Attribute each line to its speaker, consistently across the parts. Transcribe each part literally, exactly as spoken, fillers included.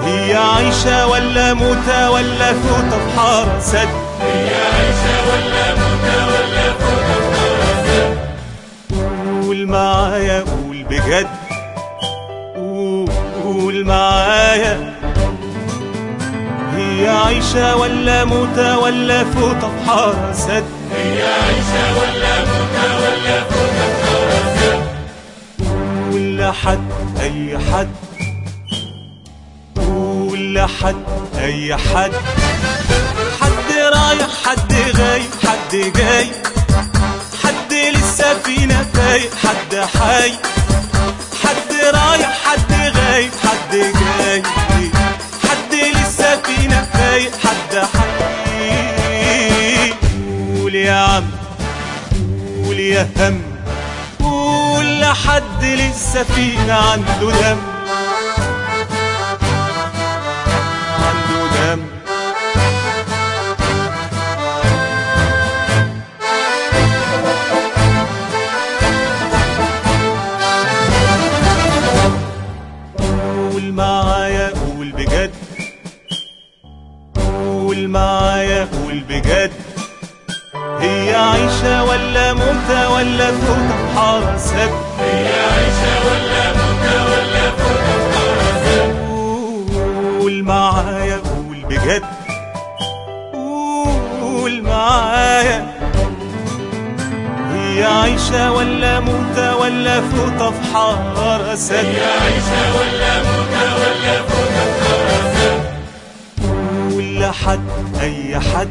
Speaker 1: هي عايشة ولا موتة ولا فوتة في حارة سد؟
Speaker 2: هي عايشة ولا موتة ولا فوتة في حارة سد؟
Speaker 1: قول معايا قول بجد، قول معايا. هي عايشة ولا موتة ولا فوتة في حارة سد؟
Speaker 2: هي عايشة ولا موتة ولا فوتة في حارة سد؟
Speaker 1: قول لحد أي حد، قول لحد أي حد، حد رايح حد غايب حد جاي، حد لسه فينا فايق حد حي، حد رايح حد غايب حد جاي، حد لسه فينا فايق حد حي. قول يا عم قول يا هم، قول لحد لسه فينا عنده دم، عنده دم. قول معايا قول بجد، قول معايا قول بجد. هي عايشة ولا موتة ولا فوتة في حارة سد؟
Speaker 2: هي عايشة ولا موتة ولا فوتة في حارة سد؟
Speaker 1: قول معايا قول بجد، قول معايا. هي عايشة ولا موتة ولا فوتة في حارة سد؟
Speaker 2: هي عايشة ولا موتة ولا فوتة في حارة سد؟
Speaker 1: قول لحد أي حد،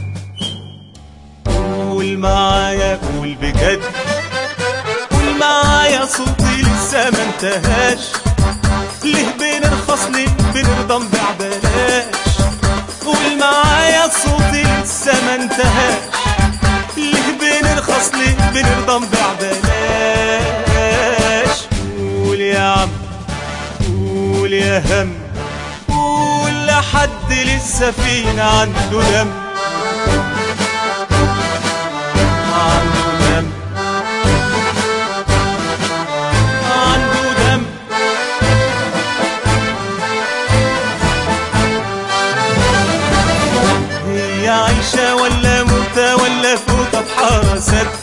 Speaker 1: قول معايا قول بجد. قول معايا صوتي لسه ما انتهاش، ليه بنرخص ليه بنرضى نبيع بلاش. قول معايا صوتي لسه ما انتهاش، ليه بنرخص ليه بنرضى نبيع بلاش. قول يا عم قول يا هم، قول لحد لسه فينا عنده دم، عنده دم، عنده دم. هي عايشة ولا موتة ولا فوتة في حارة سد؟